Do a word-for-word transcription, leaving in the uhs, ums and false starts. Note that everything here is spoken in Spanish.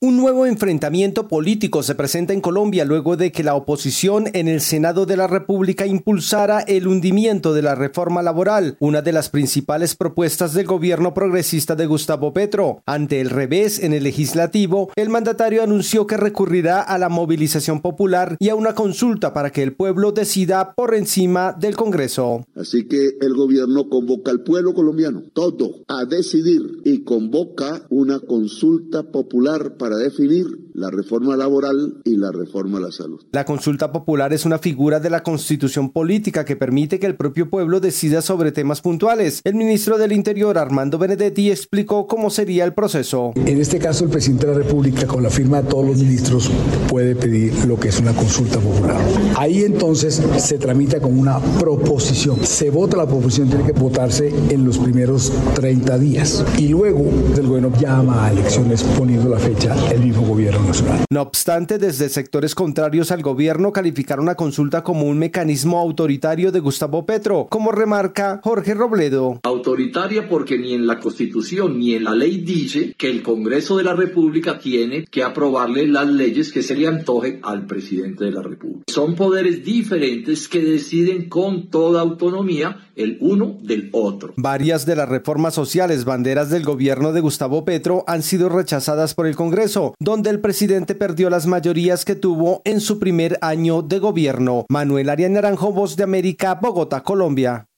Un nuevo enfrentamiento político se presenta en Colombia luego de que la oposición en el Senado de la República impulsara el hundimiento de la reforma laboral, una de las principales propuestas del gobierno progresista de Gustavo Petro. Ante el revés en el legislativo, el mandatario anunció que recurrirá a la movilización popular y a una consulta para que el pueblo decida por encima del Congreso. Así que el gobierno convoca al pueblo colombiano, todo, a decidir y convoca una consulta popular para definir la reforma laboral y la reforma a la salud. La consulta popular es una figura de la constitución política que permite que el propio pueblo decida sobre temas puntuales. El ministro del Interior, Armando Benedetti, explicó cómo sería el proceso. En este caso, el presidente de la República, con la firma de todos los ministros, puede pedir lo que es una consulta popular. Ahí entonces se tramita como una proposición. Se vota la proposición, tiene que votarse en los primeros treinta días. Y luego el gobierno llama a elecciones poniendo la fecha el mismo gobierno nacional. No obstante, desde sectores contrarios al gobierno calificaron la consulta como un mecanismo autoritario de Gustavo Petro, como remarca Jorge Robledo. Autoritaria porque ni en la Constitución ni en la ley dice que el Congreso de la República tiene que aprobarle las leyes que se le antojen al presidente de la República. Son poderes diferentes que deciden con toda autonomía el uno del otro. Varias de las reformas sociales, banderas del gobierno de Gustavo Petro, han sido rechazadas por el Congreso, donde el presidente perdió las mayorías que tuvo en su primer año de gobierno. Manuel Arias Naranjo, Voz de América, Bogotá, Colombia.